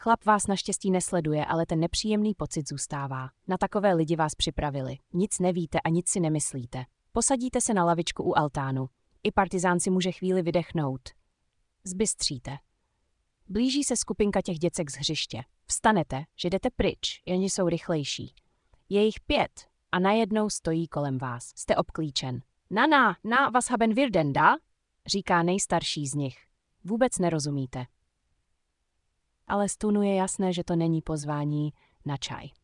Chlap vás naštěstí nesleduje, ale ten nepříjemný pocit zůstává. Na takové lidi vás připravili. Nic nevíte a nic si nemyslíte. Posadíte se na lavičku u altánu. I partizán si může chvíli vydechnout. Zbystříte. Blíží se skupinka těch děcek z hřiště. Vstanete, že jdete pryč, jenže jsou rychlejší. Je jich 5 a najednou stojí kolem vás. Jste obklíčen. Na, was haben wir denn da? Říká nejstarší z nich. Vůbec nerozumíte. Ale Stunu je jasné, že to není pozvání na čaj.